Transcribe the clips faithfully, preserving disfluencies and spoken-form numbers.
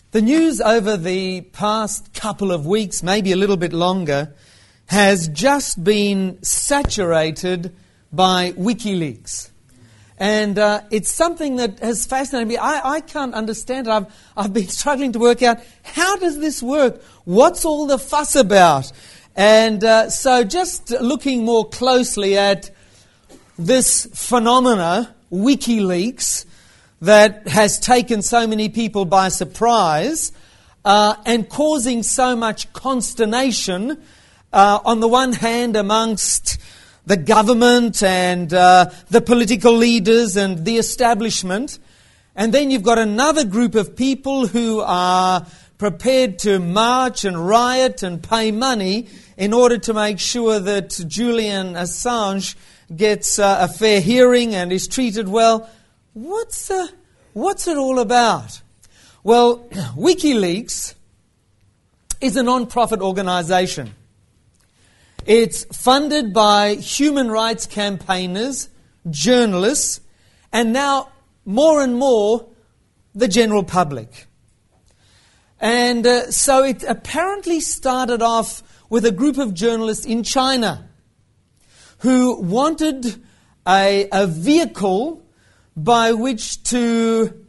The news over the past couple of weeks, maybe a little bit longer, has just been saturated by WikiLeaks. And uh, it's something that has fascinated me. I, I can't understand it. I've, I've been struggling to work out, how does this work? What's all the fuss about? And uh, so just looking more closely at this phenomena, WikiLeaks, that has taken so many people by surprise uh, and causing so much consternation, uh, on the one hand amongst the government and uh, the political leaders and the establishment, and then you've got another group of people who are prepared to march and riot and pay money in order to make sure that Julian Assange gets uh, a fair hearing and is treated well. What's uh, what's it all about? Well, WikiLeaks is a non-profit organisation. It's funded by human rights campaigners, journalists, and now more and more the general public. And uh, so it apparently started off with a group of journalists in China who wanted a, a vehicle by which to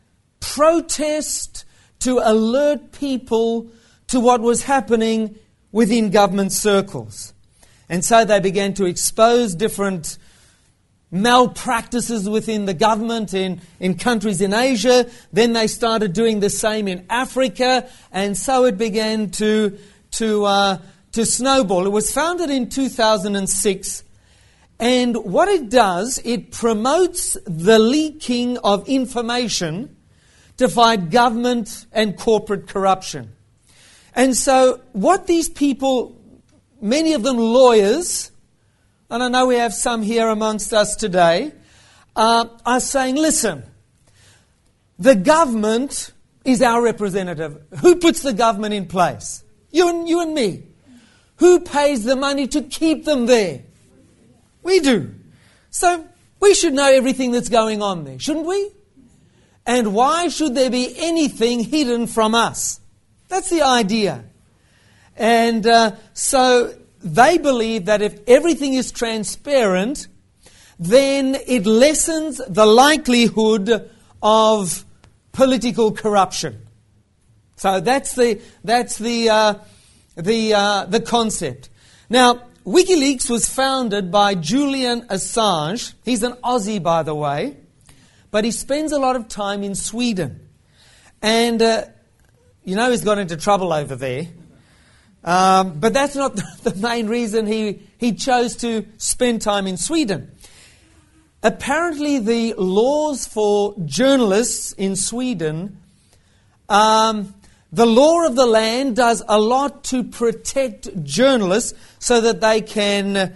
protest, to alert people to what was happening within government circles. And so they began to expose different malpractices within the government in, in countries in Asia. Then they started doing the same in Africa, and so it began to, to, uh, to snowball. It was founded in two thousand six. And what it does, it promotes the leaking of information to fight government and corporate corruption. And so what these people, many of them lawyers, and I know we have some here amongst us today, uh, are saying, listen, the government is our representative. Who puts the government in place? You and, you and me. Who pays the money to keep them there? We do. So we should know everything that's going on there, shouldn't we? And why should there be anything hidden from us? That's the idea. And uh, so they believe that if everything is transparent, then it lessens the likelihood of political corruption. So that's the that's the uh, the uh, the concept. Now, WikiLeaks was founded by Julian Assange. He's an Aussie, by the way, but he spends a lot of time in Sweden. And, uh, you know, he's got into trouble over there. Um, but that's not the main reason he, he chose to spend time in Sweden. Apparently, the laws for journalists in Sweden, um, the law of the land does a lot to protect journalists so that they can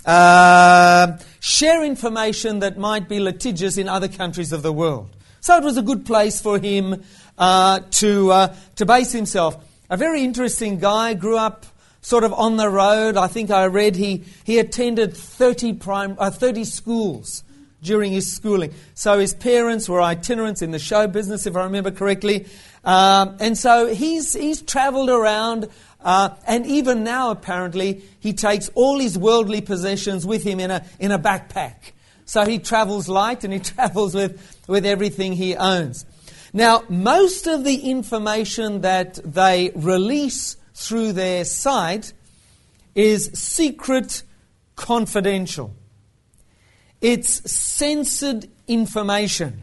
uh, share information that might be litigious in other countries of the world. So it was a good place for him uh, to uh, to base himself. A very interesting guy, grew up sort of on the road. I think I read he, he attended thirty, prime, uh, thirty schools during his schooling. So his parents were itinerants in the show business, if I remember correctly. Um, and so he's he's travelled around, uh, and even now apparently he takes all his worldly possessions with him in a in a backpack. So he travels light and he travels with, with everything he owns. Now, most of the information that they release through their site is secret, confidential. It's censored information.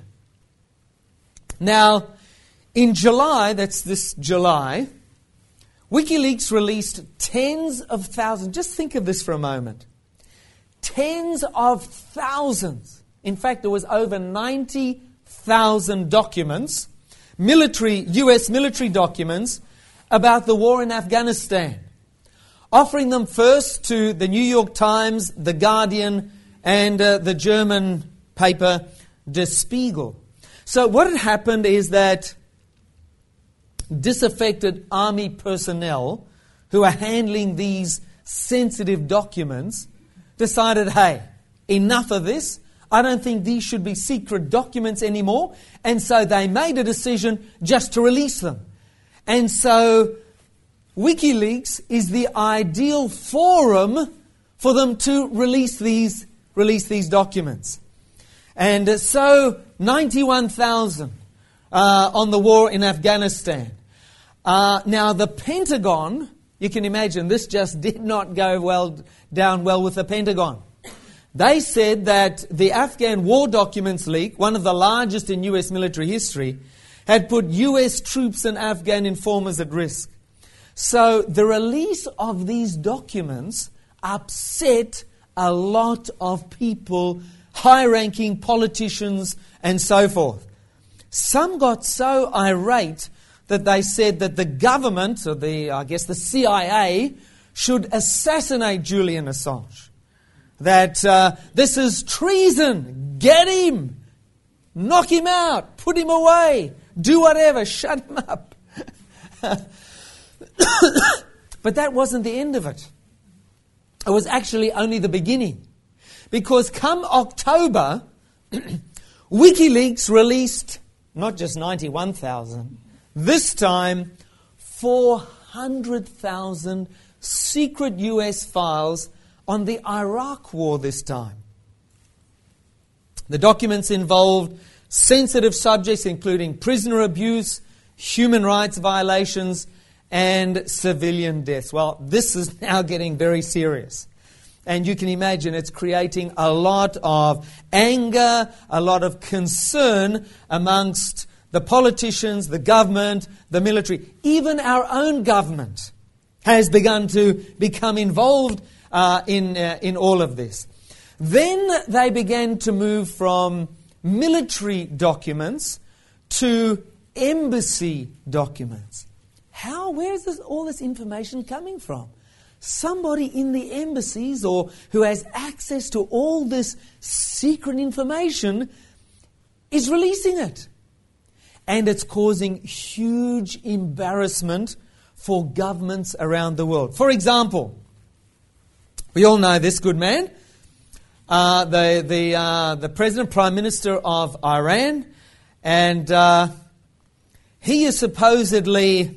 Now, in July, that's this July, WikiLeaks released tens of thousands. Just think of this for a moment. Tens of thousands. In fact, there was over ninety thousand documents, military, U S military documents, about the war in Afghanistan, offering them first to the New York Times, The Guardian, and uh, the German paper Der Spiegel. So what had happened is that disaffected army personnel who are handling these sensitive documents decided, hey, enough of this. I don't think these should be secret documents anymore. And so they made a decision just to release them. And so WikiLeaks is the ideal forum for them to release these, release these documents. And uh, so ninety-one thousand uh, on the war in Afghanistan. Uh, now the Pentagon, you can imagine this just did not go well down well with the Pentagon. They said that the Afghan war documents leak, one of the largest in U S military history, had put U S troops and Afghan informers at risk. So the release of these documents upset a lot of people, high-ranking politicians and so forth. Some got so irate that they said that the government, or the I guess the C I A, should assassinate Julian Assange. That uh, this is treason. Get him. Knock him out. Put him away. Do whatever. Shut him up. But that wasn't the end of it. It was actually only the beginning. Because come October, WikiLeaks released not just ninety-one thousand, this time four hundred thousand secret U S files on the Iraq war this time. The documents involved sensitive subjects including prisoner abuse, human rights violations, and civilian deaths. Well, this is now getting very serious. And you can imagine it's creating a lot of anger, a lot of concern amongst the politicians, the government, the military. Even our own government has begun to become involved uh, in, uh, in all of this. Then they began to move from military documents to embassy documents. How? Where is this, all this information coming from? Somebody in the embassies or who has access to all this secret information is releasing it. And it's causing huge embarrassment for governments around the world. For example, we all know this good man, uh, the the uh, the President Prime Minister of Iran, and uh, he is supposedly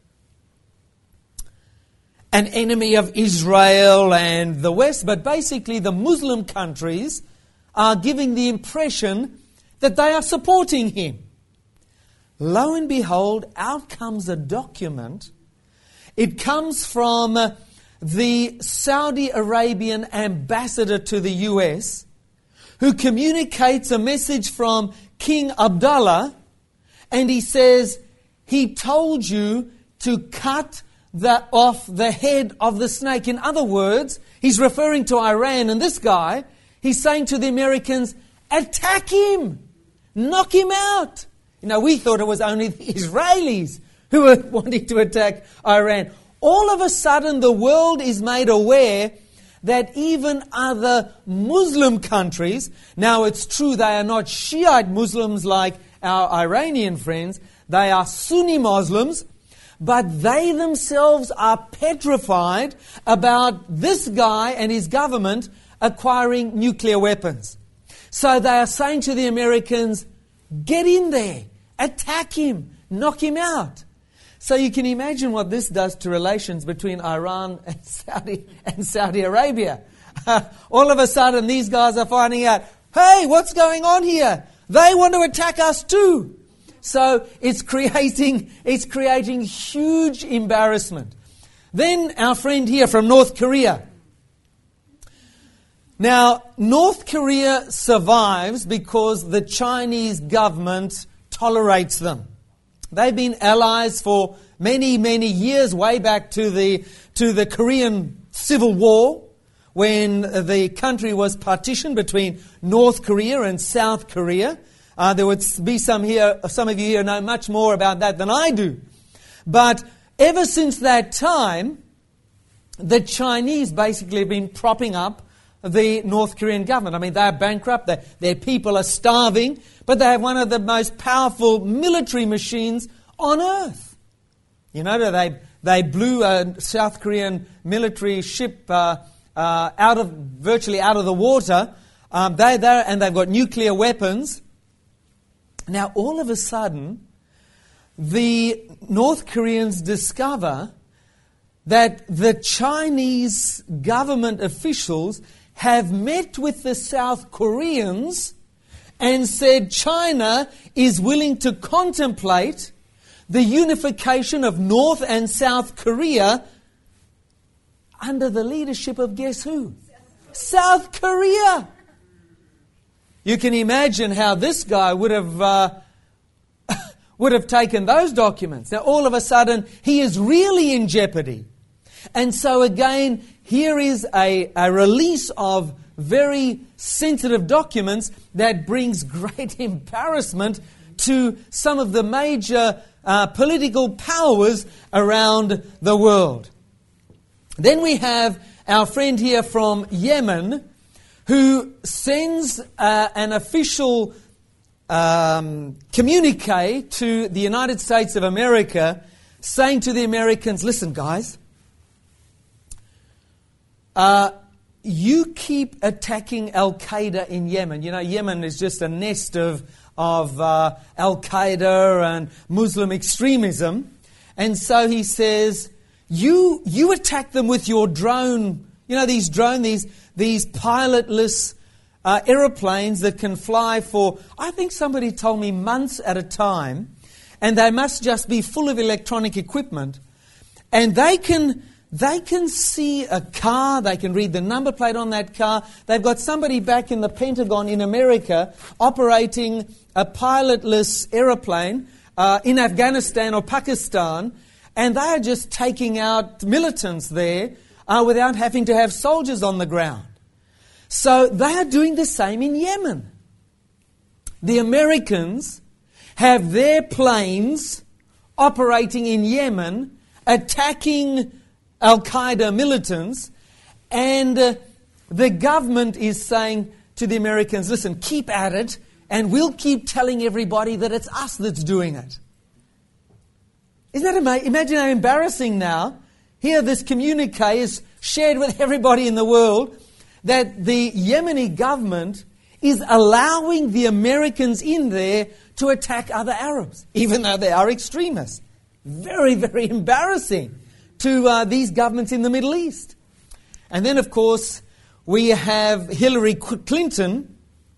an enemy of Israel and the West, but basically the Muslim countries are giving the impression that they are supporting him. Lo and behold, out comes a document. It comes from uh, the Saudi Arabian ambassador to the U S, who communicates a message from King Abdullah, and he says, he told you to cut the, off the head of the snake. In other words, he's referring to Iran, and this guy, he's saying to the Americans, attack him, knock him out. You know, we thought it was only the Israelis who were wanting to attack Iran. All of a sudden, the world is made aware that even other Muslim countries, now it's true they are not Shiite Muslims like our Iranian friends, they are Sunni Muslims, but they themselves are petrified about this guy and his government acquiring nuclear weapons. So they are saying to the Americans, get in there, attack him, knock him out. So you can imagine what this does to relations between Iran and Saudi and Saudi Arabia. Uh, all of a sudden, these guys are finding out, hey, what's going on here? They want to attack us too. So it's creating it's creating huge embarrassment. Then our friend here from North Korea. Now, North Korea survives because the Chinese government tolerates them. They've been allies for many, many years, way back to the to the Korean Civil War, when the country was partitioned between North Korea and South Korea. Uh, there would be some here, some of you here know much more about that than I do. But ever since that time, the Chinese basically have been propping up the North Korean government. I mean, they are bankrupt, their, their people are starving, but they have one of the most powerful military machines on earth. You know, they they blew a South Korean military ship uh, uh, out of virtually out of the water. Um, they there and they've got nuclear weapons. Now, all of a sudden, the North Koreans discover that the Chinese government officials have met with the South Koreans and said China is willing to contemplate the unification of North and South Korea under the leadership of guess who? South Korea. You can imagine how this guy would have uh, would have taken those documents. Now all of a sudden he is really in jeopardy. And so again, here is a, a release of very sensitive documents that brings great embarrassment to some of the major uh, political powers around the world. Then we have our friend here from Yemen who sends uh, an official um, communique to the United States of America saying to the Americans, listen guys, uh, you keep attacking Al-Qaeda in Yemen. You know, Yemen is just a nest of, of uh, Al-Qaeda and Muslim extremism. And so he says, you you attack them with your drone, you know, these drone, these, these pilotless uh, aeroplanes that can fly for, I think somebody told me, months at a time. And they must just be full of electronic equipment. And they can... They can see a car, they can read the number plate on that car. They've got somebody back in the Pentagon in America operating a pilotless aeroplane uh, in Afghanistan or Pakistan, and they are just taking out militants there uh, without having to have soldiers on the ground. So they are doing the same in Yemen. The Americans have their planes operating in Yemen, attacking Al-Qaeda militants, and uh, the government is saying to the Americans, listen, keep at it, and we'll keep telling everybody that it's us that's doing it. Isn't that amazing? Imagine how embarrassing now. Here this communique is shared with everybody in the world that the Yemeni government is allowing the Americans in there to attack other Arabs, even though they are extremists. Very, very embarrassing to uh, these governments in the Middle East. And then, of course, we have Hillary Clinton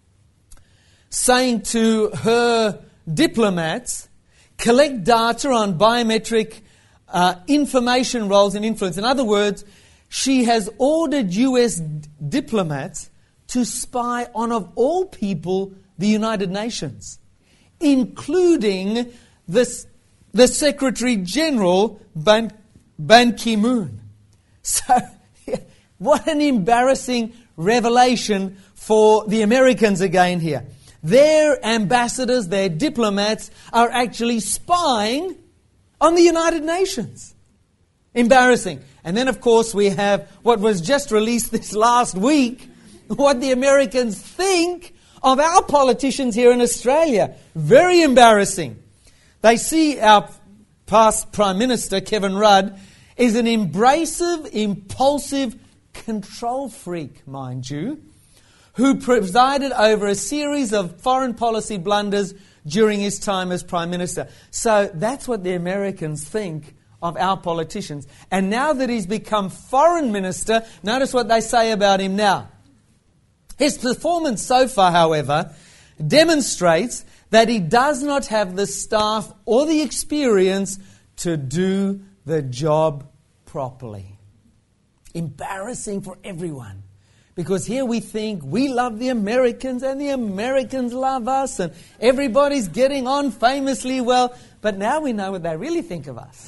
saying to her diplomats, collect data on biometric uh, information roles and influence. In other words, she has ordered U S d- diplomats to spy on, of all people, the United Nations, including the, the Secretary General, Ban Ban Ki-moon. So, what an embarrassing revelation for the Americans again here. Their ambassadors, their diplomats are actually spying on the United Nations. Embarrassing. And then, of course, we have what was just released this last week, what the Americans think of our politicians here in Australia. Very embarrassing. They see our past Prime Minister, Kevin Rudd, is an abrasive, impulsive control freak, mind you, who presided over a series of foreign policy blunders during his time as Prime Minister. So that's what the Americans think of our politicians. And now that he's become Foreign Minister, notice what they say about him now. His performance so far, however, demonstrates that he does not have the staff or the experience to do the job properly. Embarrassing for everyone. Because here we think we love the Americans and the Americans love us and everybody's getting on famously well. But now we know what they really think of us.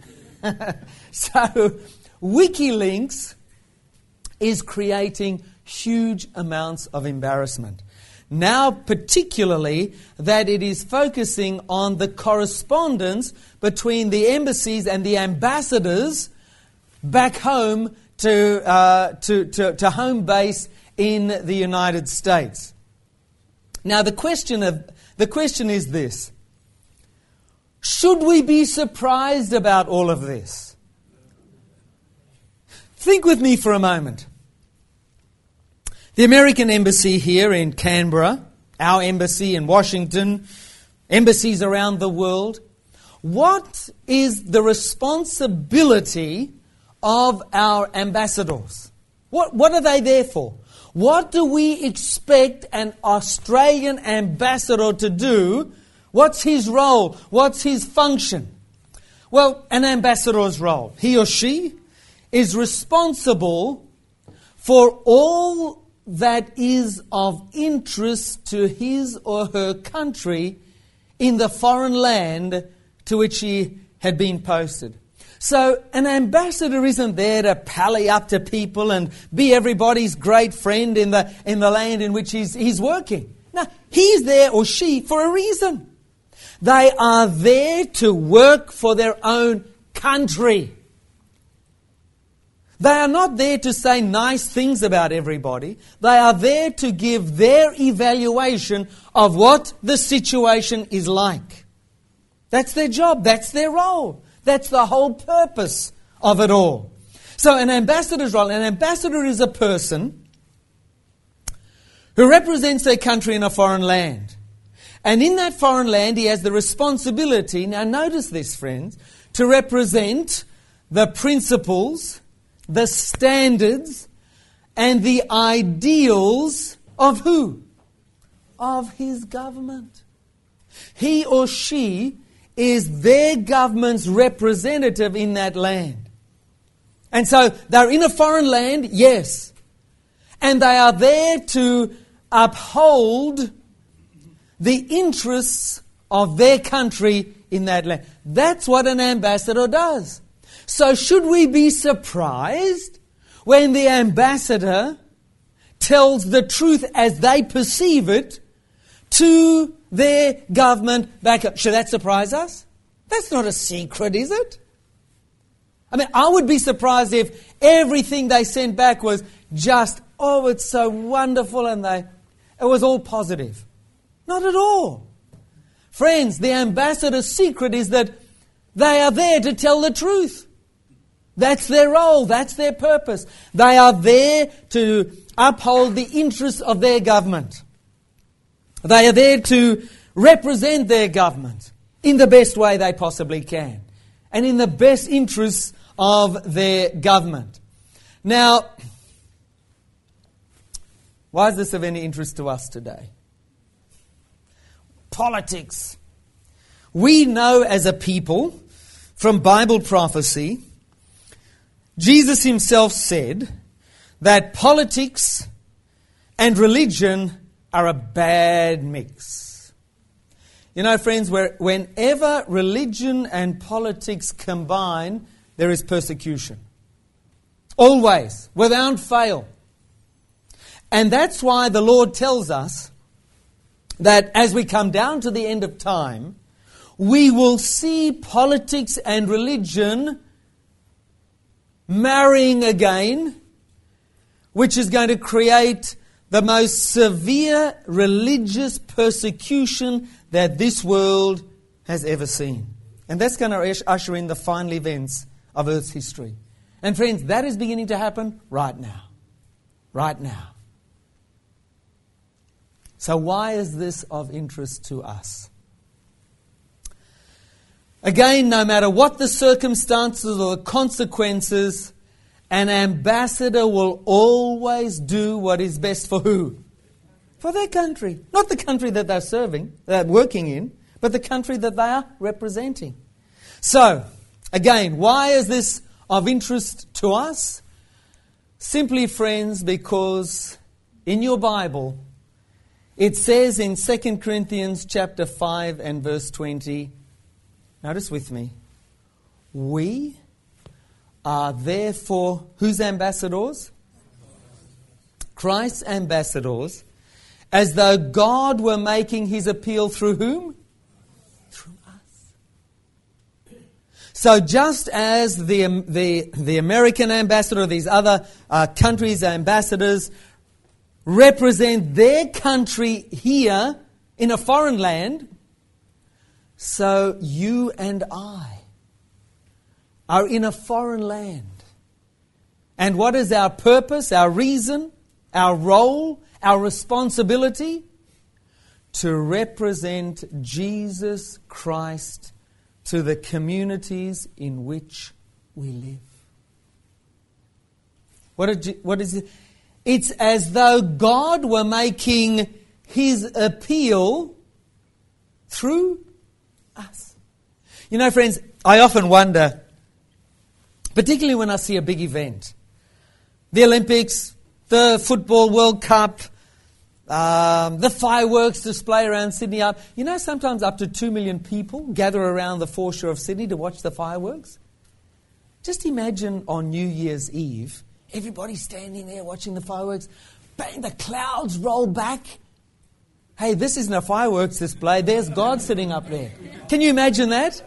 So WikiLeaks is creating huge amounts of embarrassment. Now particularly that it is focusing on the correspondence between the embassies and the ambassadors back home to, uh, to, to, to home base in the United States. Now the question of the question is this: should we be surprised about all of this? Think with me for a moment. The American embassy here in Canberra, our embassy in Washington, embassies around the world, what is the responsibility of our ambassadors? What, what are they there for? What do we expect an Australian ambassador to do? What's his role? What's his function? Well, an ambassador's role, he or she is responsible for all that is of interest to his or her country in the foreign land to which he had been posted. So an ambassador isn't there to pally up to people and be everybody's great friend in the in the land in which he's, he's working. No, he's there or she for a reason. They are there to work for their own country. They are not there to say nice things about everybody. They are there to give their evaluation of what the situation is like. That's their job. That's their role. That's the whole purpose of it all. So an ambassador's role, an ambassador is a person who represents their country in a foreign land. And in that foreign land, he has the responsibility, now notice this, friends, to represent the principles, the standards, and the ideals of who? Of his government. He or she is their government's representative in that land. And so they're in a foreign land, yes. And they are there to uphold the interests of their country in that land. That's what an ambassador does. So should we be surprised when the ambassador tells the truth as they perceive it to their government back up? Should that surprise us? That's not a secret, is it? I mean, I would be surprised if everything they sent back was just, oh, it's so wonderful, and they, it was all positive. Not at all. Friends, the ambassador's secret is that they are there to tell the truth. That's their role. That's their purpose. They are there to uphold the interests of their government. They are there to represent their government in the best way they possibly can and in the best interests of their government. Now, why is this of any interest to us today? Politics. We know as a people from Bible prophecy, Jesus himself said that politics and religion are a bad mix. You know, friends, where, whenever religion and politics combine, there is persecution. Always, without fail. And that's why the Lord tells us that as we come down to the end of time, we will see politics and religion marrying again, which is going to create the most severe religious persecution that this world has ever seen. And that's going to usher in the final events of Earth's history. And friends, that is beginning to happen right now. Right now. So why is this of interest to us? Again, no matter what the circumstances or the consequences, an ambassador will always do what is best for who? For their country. Not the country that they're serving, they're working in, but the country that they are representing. So, again, why is this of interest to us? Simply, friends, because in your Bible, it says in Second Corinthians chapter five and verse twenty, notice with me, we are therefore whose ambassadors? Christ's ambassadors, as though God were making his appeal through whom? Through us. So just as the, the, the American ambassador or these other uh, countries' ambassadors represent their country here in a foreign land, so you and I are in a foreign land. And what is our purpose, our reason, our role, our responsibility? To represent Jesus Christ to the communities in which we live. What, did you, what is it? It's as though God were making his appeal through us. You know, friends, I often wonder, particularly when I see a big event, the Olympics, the Football World Cup, um, the fireworks display around Sydney. Up, you know, sometimes up to two million people gather around the foreshore of Sydney to watch the fireworks. Just imagine on New Year's Eve, everybody standing there watching the fireworks. Bang, the clouds roll back. Hey, this isn't a fireworks display. There's God sitting up there. Can you imagine that?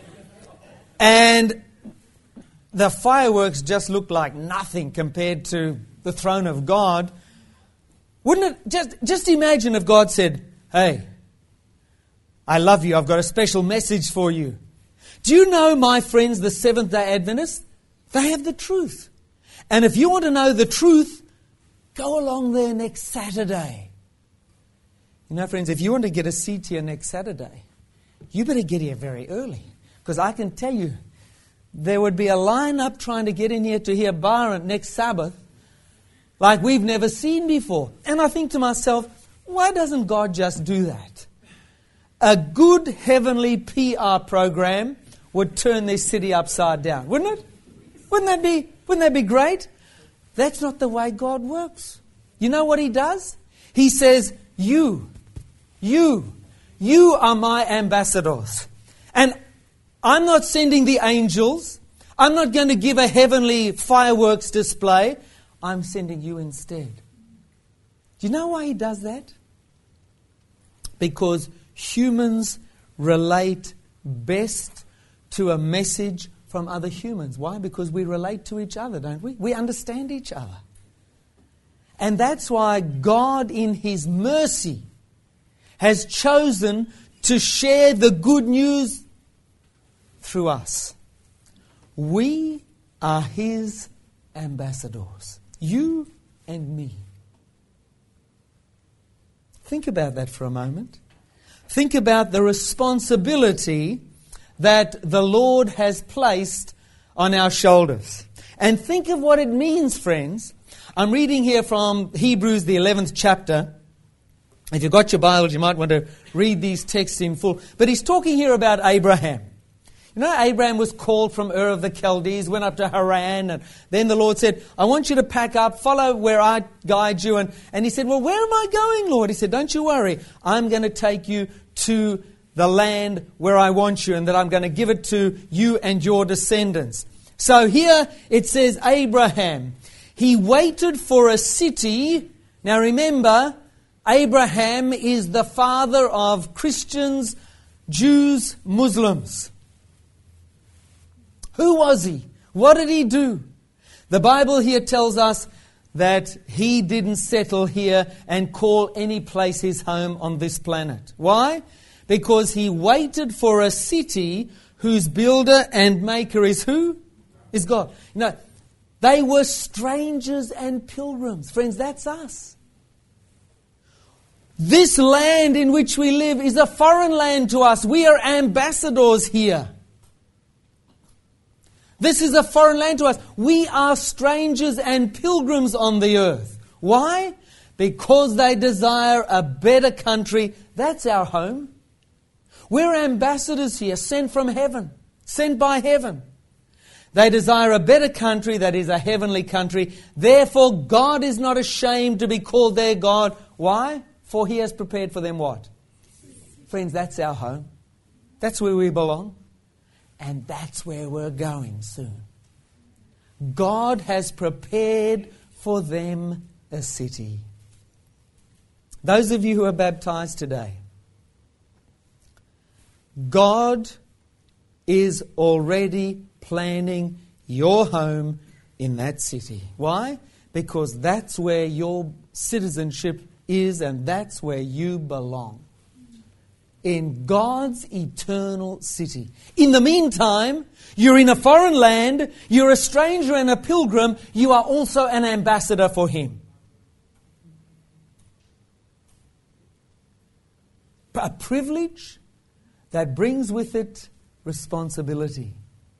And the fireworks just look like nothing compared to the throne of God. Wouldn't it just, just imagine if God said, hey, I love you. I've got a special message for you. Do you know, my friends, the Seventh-day Adventists? They have the truth. And if you want to know the truth, go along there next Saturday. You know, friends, if you want to get a seat here next Saturday, you better get here very early. Because I can tell you, there would be a line up trying to get in here to hear Byron next Sabbath like we've never seen before. And I think to myself, why doesn't God just do that? A good heavenly P R program would turn this city upside down, wouldn't it? Wouldn't that be, wouldn't that be great? That's not the way God works. You know what he does? He says, you, you, you are my ambassadors. And I'm not sending the angels. I'm not going to give a heavenly fireworks display. I'm sending you instead. Do you know why he does that? Because humans relate best to a message from other humans. Why? Because we relate to each other, don't we? We understand each other. And that's why God, in his mercy, has chosen to share the good news through us. We are his ambassadors. You and me. Think about that for a moment. Think about the responsibility that the Lord has placed on our shoulders. And think of what it means, friends. I'm reading here from Hebrews, the eleventh chapter. If you've got your Bibles, you might want to read these texts in full. But he's talking here about Abraham. You know, Abraham was called from Ur of the Chaldees, went up to Haran, and then the Lord said, I want you to pack up, follow where I guide you. And, and he said, well, where am I going, Lord? He said, don't you worry. I'm going to take you to the land where I want you, and that I'm going to give it to you and your descendants. So here it says Abraham, he waited for a city. Now remember, Abraham is the father of Christians, Jews, Muslims. Who was he? What did he do? The Bible here tells us that he didn't settle here and call any place his home on this planet. Why? Because he waited for a city whose builder and maker is who? Is God. You know, they were strangers and pilgrims. Friends, that's us. This land in which we live is a foreign land to us. We are ambassadors here. This is a foreign land to us. We are strangers and pilgrims on the earth. Why? Because they desire a better country. That's our home. We're ambassadors here, sent from heaven, sent by heaven. They desire a better country that is a heavenly country. Therefore, God is not ashamed to be called their God. Why? For he has prepared for them what? Friends, that's our home. That's where we belong. And that's where we're going soon. God has prepared for them a city. Those of you who are baptized today, God is already planning your home in that city. Why? Because that's where your citizenship is, and that's where you belong. In God's eternal city. In the meantime, you're in a foreign land, you're a stranger and a pilgrim, you are also an ambassador for him. A privilege that brings with it responsibility.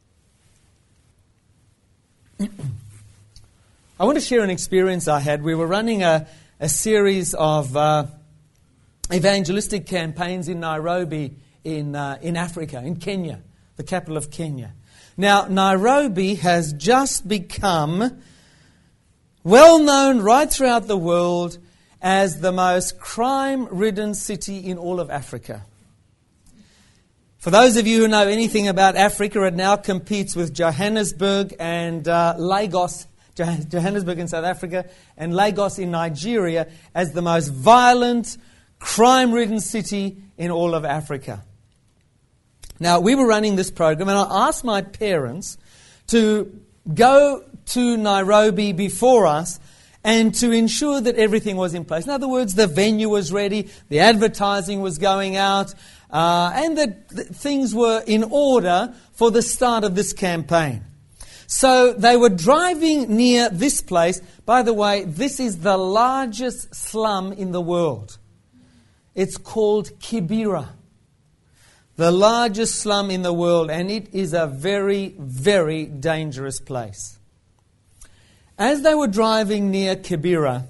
I want to share an experience I had. We were running a, a series of uh, evangelistic campaigns in Nairobi, in uh, in Africa, in Kenya, the capital of Kenya. Now, Nairobi has just become well known right throughout the world as the most crime-ridden city in all of Africa. For those of you who know anything about Africa, it now competes with Johannesburg and uh, Lagos, Johannesburg in South Africa, and Lagos in Nigeria as the most violent, crime-ridden city in all of Africa. Now, we were running this program, and I asked my parents to go to Nairobi before us and to ensure that everything was in place. In other words, the venue was ready, the advertising was going out, uh, and that th- things were in order for the start of this campaign. So they were driving near this place. By the way, this is the largest slum in the world. It's called Kibera. The largest slum in the world, and it is a very, very dangerous place. As they were driving near Kibera,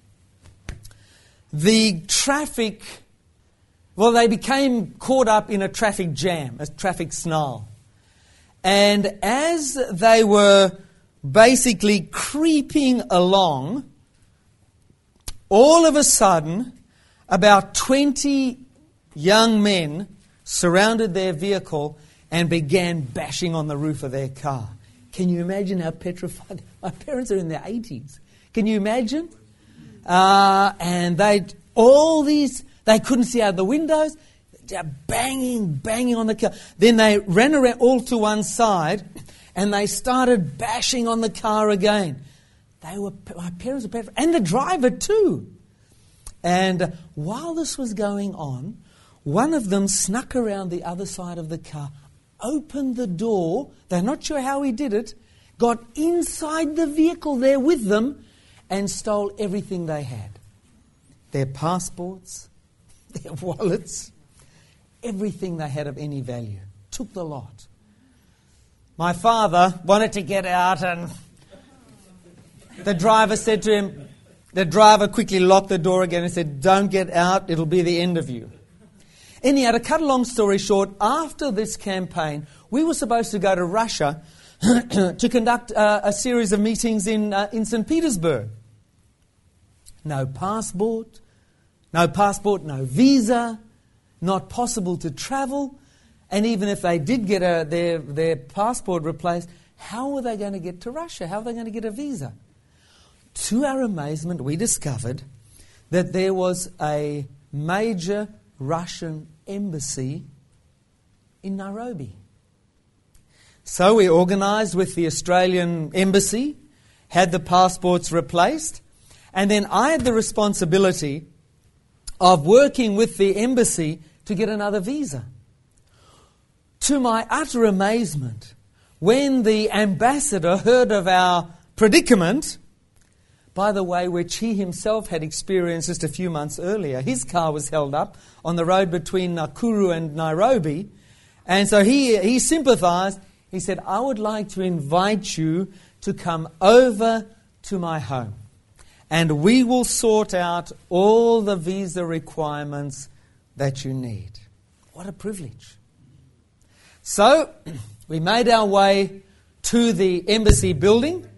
the traffic, well, they became caught up in a traffic jam, a traffic snarl. And as they were basically creeping along, all of a sudden, about twenty young men surrounded their vehicle and began bashing on the roof of their car. Can you imagine how petrified? My parents are in their eighties. Can you imagine? Uh, and they all these, they couldn't see out the windows. They're banging, banging on the car. Then they ran around all to one side and they started bashing on the car again. They were, my parents were petrified. And the driver too. And while this was going on, one of them snuck around the other side of the car, opened the door. They're not sure how he did it. Got inside the vehicle there with them and stole everything they had. Their passports, their wallets, everything they had of any value. Took the lot. My father wanted to get out, and the driver said to him, the driver quickly locked the door again and said, "Don't get out, it'll be the end of you." Anyhow, to cut a long story short, after this campaign, we were supposed to go to Russia to conduct uh, a series of meetings in uh, in Saint Petersburg. No passport, no passport, no visa, not possible to travel, and even if they did get a, their their passport replaced, how were they going to get to Russia? How were they going to get a visa? To our amazement, we discovered that there was a major Russian embassy in Nairobi. So we organised with the Australian embassy, had the passports replaced, and then I had the responsibility of working with the embassy to get another visa. To my utter amazement, when the ambassador heard of our predicament, by the way, which he himself had experienced just a few months earlier. His car was held up on the road between Nakuru and Nairobi. And so he, he sympathized. He said, "I would like to invite you to come over to my home. And we will sort out all the visa requirements that you need." What a privilege. So we made our way to the embassy building.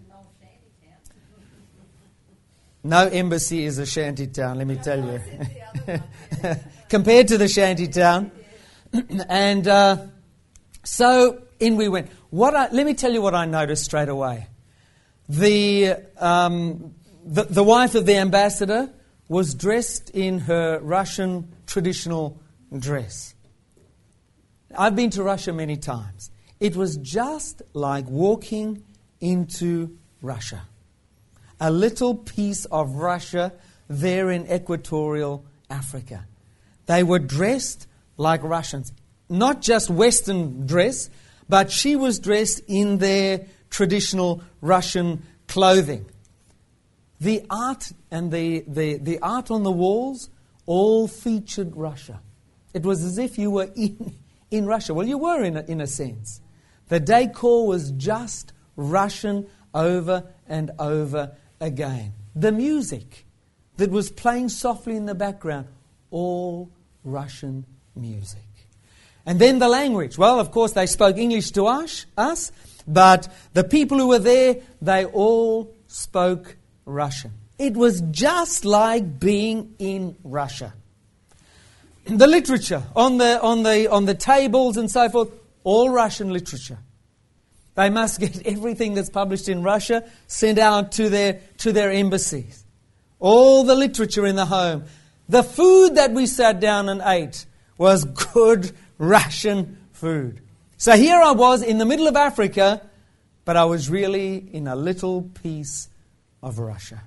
No embassy is a shanty town, let me tell you. Compared to the shanty town. And uh, so in we went. What I, let me tell you what I noticed straight away. The, um, the the wife of the ambassador was dressed in her Russian traditional dress. I've been to Russia many times. It was just like walking into Russia. A little piece of Russia there in equatorial Africa. They were dressed like Russians. Not just Western dress, but she was dressed in their traditional Russian clothing. The art and the, the, the art on the walls all featured Russia. It was as if you were in, in Russia. Well, you were in a, in a sense. The decor was just Russian over and over again. The music that was playing softly in the background, all Russian music. And then the language. Well, of course, they spoke English to us, us, but the people who were there, they all spoke Russian. It was just like being in Russia. The literature on the on the on the tables and so forth, all Russian literature. They must get everything that's published in Russia sent out to their to their embassies. All the literature in the home. The food that we sat down and ate was good Russian food. So here I was in the middle of Africa, but I was really in a little piece of Russia.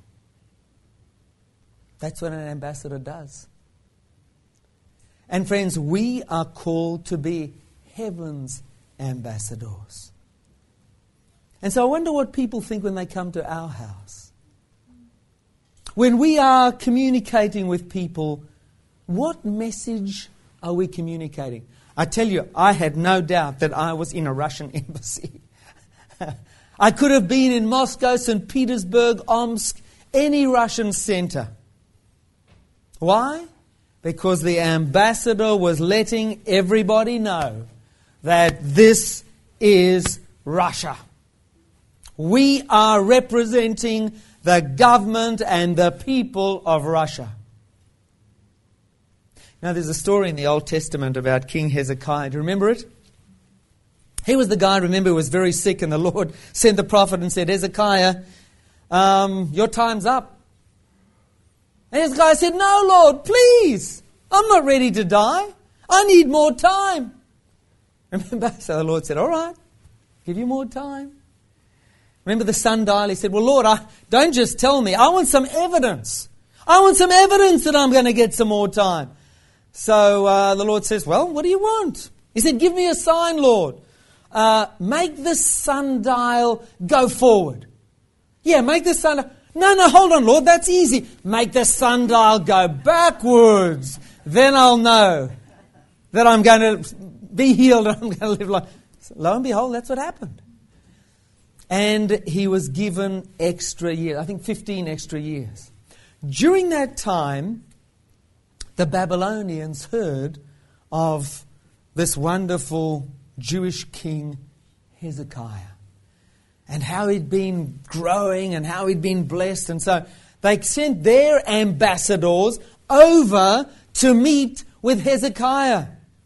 That's what an ambassador does. And friends, we are called to be heaven's ambassadors. And so I wonder what people think when they come to our house. When we are communicating with people, what message are we communicating? I tell you, I had no doubt that I was in a Russian embassy. I could have been in Moscow, Saint Petersburg, Omsk, any Russian center. Why? Because the ambassador was letting everybody know that this is Russia. We are representing the government and the people of Russia. Now, there's a story in the Old Testament about King Hezekiah. Do you remember it? He was the guy, remember, who was very sick, and the Lord sent the prophet and said, Hezekiah, um, your time's up. And Hezekiah said, no, Lord, please. I'm not ready to die. I need more time. Remember? So the Lord said, all right, give you more time. Remember the sundial? He said, well, Lord, I, don't just tell me. I want some evidence. I want some evidence that I'm going to get some more time. So uh, the Lord says, well, what do you want? He said, give me a sign, Lord. Uh, make the sundial go forward. Yeah, make the sundial. No, no, hold on, Lord, that's easy. Make the sundial go backwards. Then I'll know that I'm going to be healed and I'm going to live life. So, lo and behold, that's what happened. And he was given extra years, I think fifteen extra years. During that time, the Babylonians heard of this wonderful Jewish king Hezekiah and how he'd been growing and how he'd been blessed. And so they sent their ambassadors over to meet with Hezekiah.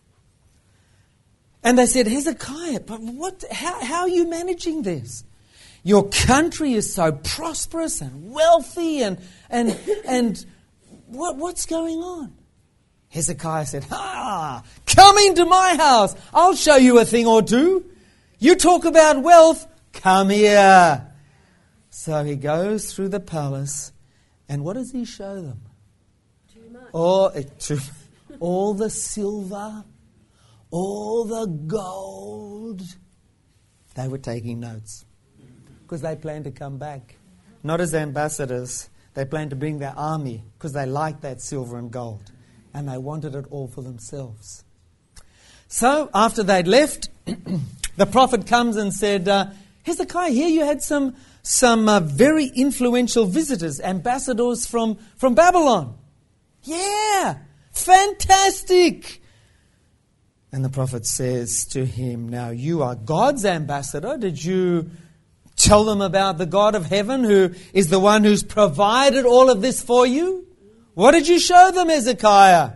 And they said, Hezekiah, but what? How, how are you managing this? Your country is so prosperous and wealthy, and and and what what's going on? Hezekiah said, "Ah, come into my house. I'll show you a thing or two. You talk about wealth, come here." So he goes through the palace, and what does he show them? Too much. All, too, all the silver, all the gold. They were taking notes. Because they planned to come back. Not as ambassadors. They planned to bring their army because they liked that silver and gold. And they wanted it all for themselves. So, after they'd left, the prophet comes and said, uh, Hezekiah, here you had some some uh, very influential visitors, ambassadors from, from Babylon. Yeah, fantastic. And the prophet says to him, now you are God's ambassador. Did you tell them about the God of heaven who is the one who's provided all of this for you? What did you show them, Hezekiah?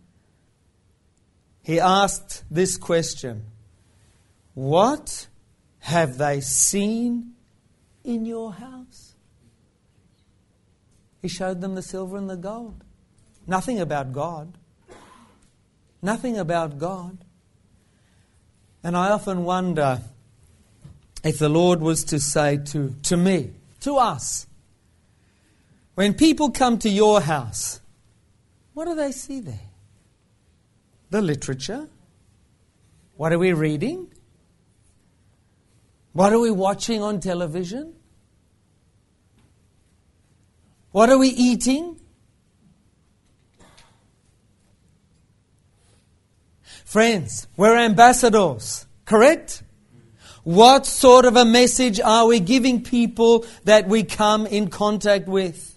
He asked this question. What have they seen in your house? He showed them the silver and the gold. Nothing about God. Nothing about God. And I often wonder if the Lord was to say to, to me, to us, when people come to your house, what do they see there? The literature. What are we reading? What are we watching on television? What are we eating? Friends, we're ambassadors, correct? What sort of a message are we giving people that we come in contact with?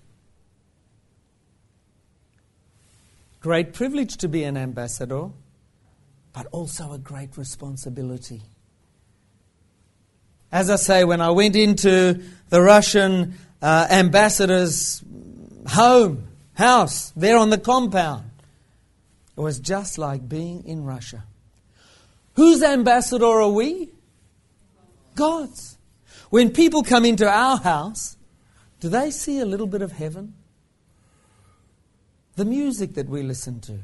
Great privilege to be an ambassador, but also a great responsibility. As I say, when I went into the Russian uh, ambassador's home, house, there on the compound, it was just like being in Russia. Whose ambassador are we? God's. When people come into our house, do they see a little bit of heaven? The music that we listen to.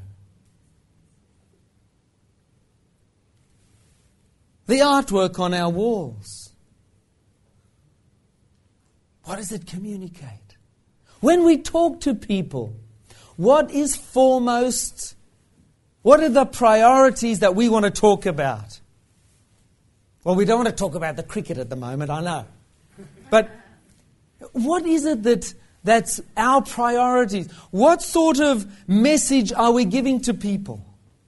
The artwork on our walls. What does it communicate? When we talk to people, what is foremost? What are the priorities that we want to talk about? Well, we don't want to talk about the cricket at the moment, I know. But what is it that that's our priorities? What sort of message are we giving to people?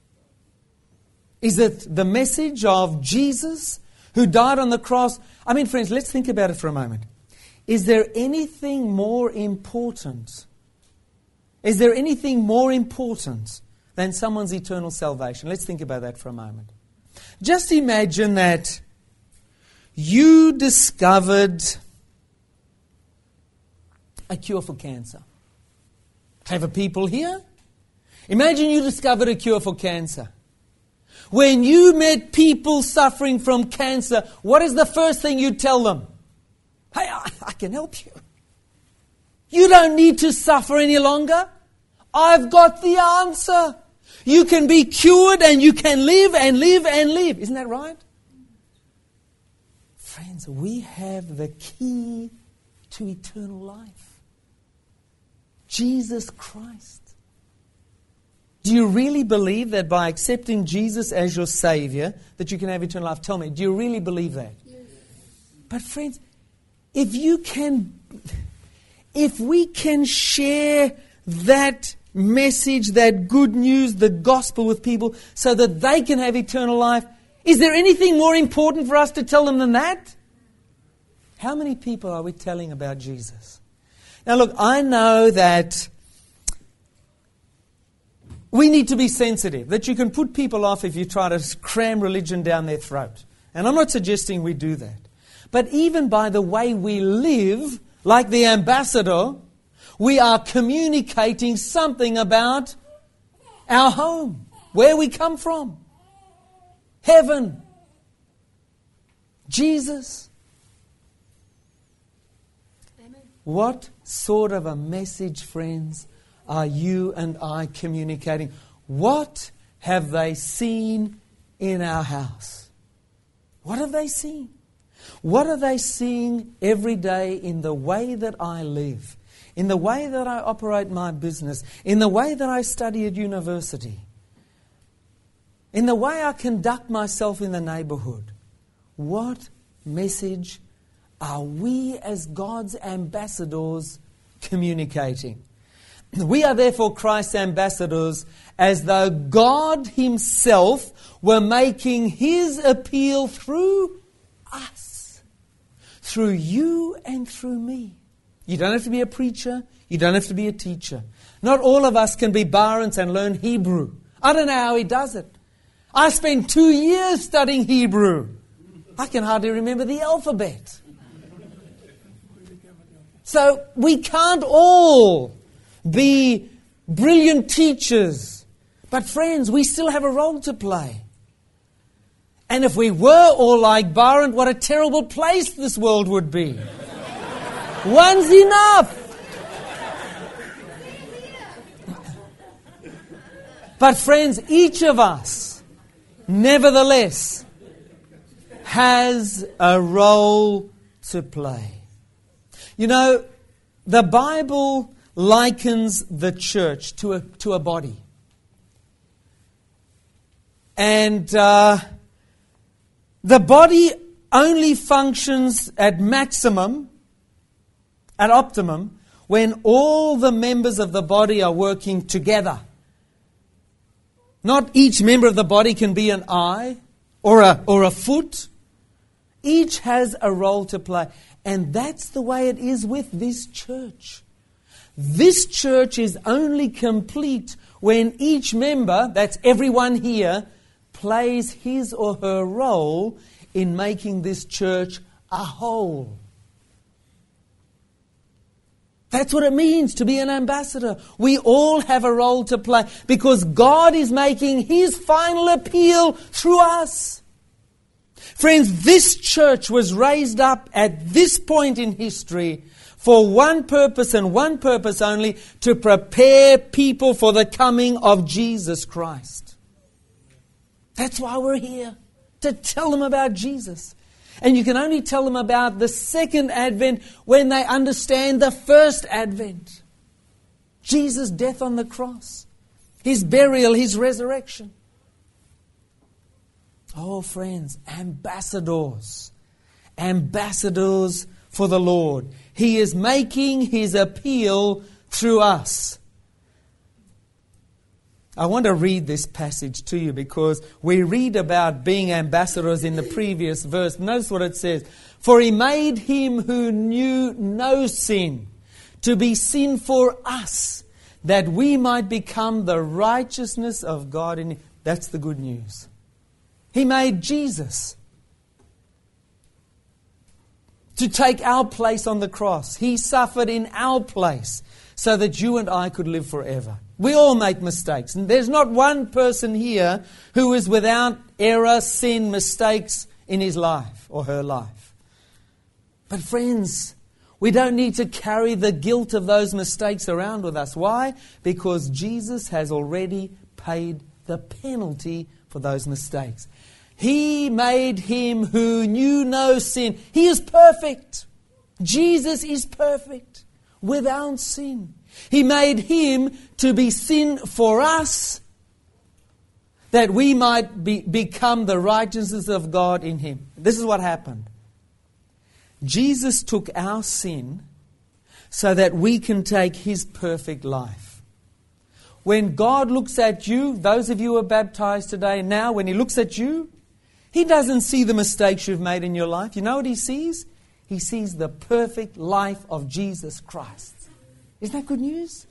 Is it the message of Jesus who died on the cross? I mean, friends, let's think about it for a moment. Is there anything more important? Is there anything more important than someone's eternal salvation? Let's think about that for a moment. Just imagine that you discovered a cure for cancer. Clever people here. Imagine you discovered a cure for cancer. When you met people suffering from cancer, what is the first thing you tell them? Hey, I, I can help you. You don't need to suffer any longer. I've got the answer. You can be cured and you can live and live and live. Isn't that right? Friends, we have the key to eternal life. Jesus Christ. Do you really believe that by accepting Jesus as your Savior, that you can have eternal life? Tell me, do you really believe that? Yes. But friends, if you can, if we can share that message, that good news, the gospel with people so that they can have eternal life, is there anything more important for us to tell them than that? How many people are we telling about Jesus? Now look, I know that we need to be sensitive, that you can put people off if you try to cram religion down their throat. And I'm not suggesting we do that. But even by the way we live, like the ambassador, we are communicating something about our home, where we come from, heaven, Jesus. Amen. What sort of a message, friends, are you and I communicating? What have they seen in our house? What have they seen? What are they seeing every day in the way that I live, in the way that I operate my business, in the way that I study at university, in the way I conduct myself in the neighborhood? What message are we as God's ambassadors communicating? We are therefore Christ's ambassadors, as though God Himself were making His appeal through us, through you and through me. You don't have to be a preacher. You don't have to be a teacher. Not all of us can be Barents and learn Hebrew. I don't know how he does it. I spent two years studying Hebrew. I can hardly remember the alphabet. So we can't all be brilliant teachers. But friends, we still have a role to play. And if we were all like Barent, what a terrible place this world would be. One's enough. But friends, each of us, nevertheless, has a role to play. You know, the Bible likens the church to a, to a body. And uh, the body only functions at maximum, at optimum, when all the members of the body are working together. Not each member of the body can be an eye or a, or a foot. Each has a role to play. And that's the way it is with this church. This church is only complete when each member, that's everyone here, plays his or her role in making this church a whole. That's what it means to be an ambassador. We all have a role to play because God is making His final appeal through us. Friends, this church was raised up at this point in history for one purpose and one purpose only, to prepare people for the coming of Jesus Christ. That's why we're here, to tell them about Jesus. And you can only tell them about the second advent when they understand the first advent. Jesus' death on the cross, His burial, His resurrection. Oh, friends, ambassadors. Ambassadors for the Lord. He is making His appeal through us. I want to read this passage to you because we read about being ambassadors in the previous verse. Notice what it says. For He made Him who knew no sin to be sin for us, that we might become the righteousness of God in Him. That's the good news. He made Jesus to take our place on the cross. He suffered in our place so that you and I could live forever. We all make mistakes. And there's not one person here who is without error, sin, mistakes in his life or her life. But friends, we don't need to carry the guilt of those mistakes around with us. Why? Because Jesus has already paid the penalty for those mistakes. He made Him who knew no sin. He is perfect. Jesus is perfect, without sin. He made Him to be sin for us, that we might be, become the righteousness of God in Him. This is what happened. Jesus took our sin so that we can take His perfect life. When God looks at you, those of you who are baptized today, now when He looks at you, He doesn't see the mistakes you've made in your life. You know what He sees? He sees the perfect life of Jesus Christ. Isn't that good news?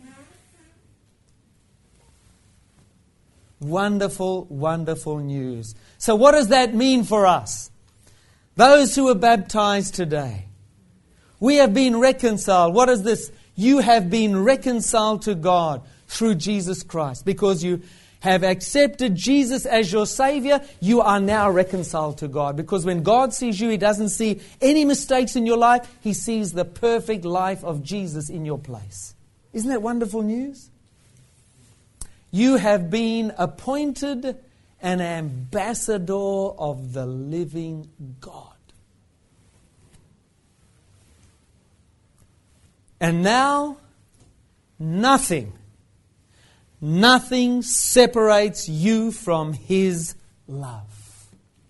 Wonderful, wonderful news. So what does that mean for us? Those who are baptized today. We have been reconciled. What is this? You have been reconciled to God through Jesus Christ. Because you have accepted Jesus as your Savior, you are now reconciled to God. Because when God sees you, He doesn't see any mistakes in your life. He sees the perfect life of Jesus in your place. Isn't that wonderful news? You have been appointed an ambassador of the living God. And now, nothing Nothing separates you from His love.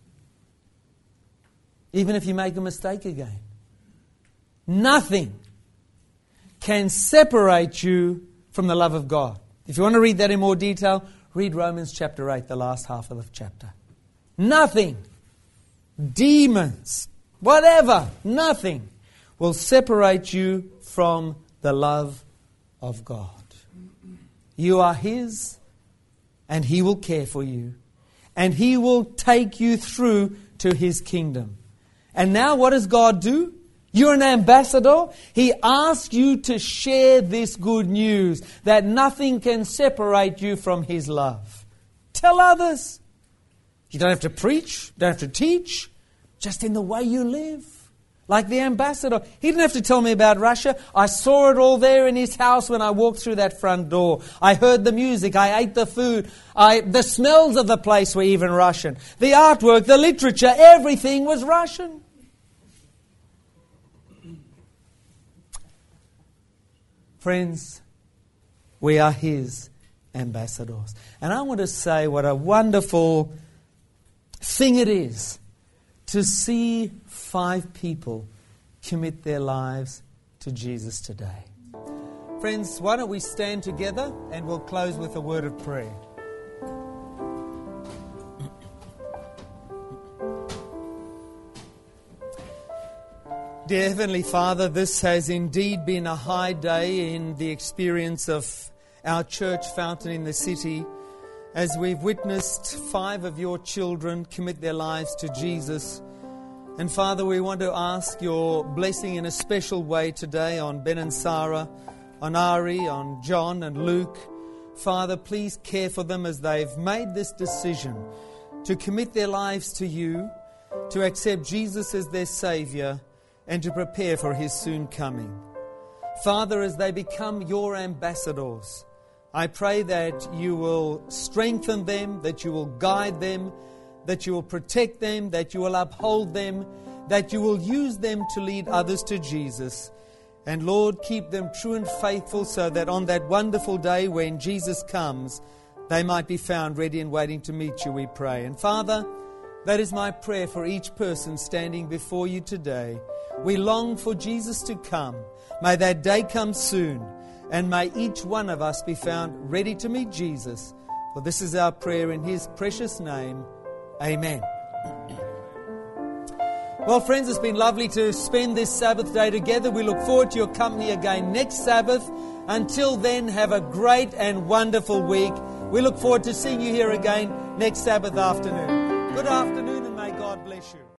Even if you make a mistake again. Nothing can separate you from the love of God. If you want to read that in more detail, read Romans chapter eight, the last half of the chapter. Nothing, demons, whatever, nothing will separate you from the love of God. You are His, and He will care for you. And He will take you through to His kingdom. And now what does God do? You're an ambassador. He asks you to share this good news, that nothing can separate you from His love. Tell others. You don't have to preach, you don't have to teach, just in the way you live. Like the ambassador. He didn't have to tell me about Russia. I saw it all there in his house when I walked through that front door. I heard the music. I ate the food. I, the smells of the place were even Russian. The artwork, the literature, everything was Russian. Friends, we are His ambassadors. And I want to say what a wonderful thing it is to see five people commit their lives to Jesus today. Friends, why don't we stand together and we'll close with a word of prayer. Dear Heavenly Father, this has indeed been a high day in the experience of our church Fountain in the City, as we've witnessed five of your children commit their lives to Jesus. And Father, we want to ask your blessing in a special way today on Ben and Sarah, on Ari, on John and Luke. Father, please care for them as they've made this decision to commit their lives to you, to accept Jesus as their Savior, and to prepare for His soon coming. Father, as they become your ambassadors, I pray that you will strengthen them, that you will guide them, that you will protect them, that you will uphold them, that you will use them to lead others to Jesus. And Lord, keep them true and faithful so that on that wonderful day when Jesus comes, they might be found ready and waiting to meet you, we pray. And Father, that is my prayer for each person standing before you today. We long for Jesus to come. May that day come soon. And may each one of us be found ready to meet Jesus. For this is our prayer in His precious name. Amen. Well, friends, it's been lovely to spend this Sabbath day together. We look forward to your company again next Sabbath. Until then, have a great and wonderful week. We look forward to seeing you here again next Sabbath afternoon. Good afternoon, and may God bless you.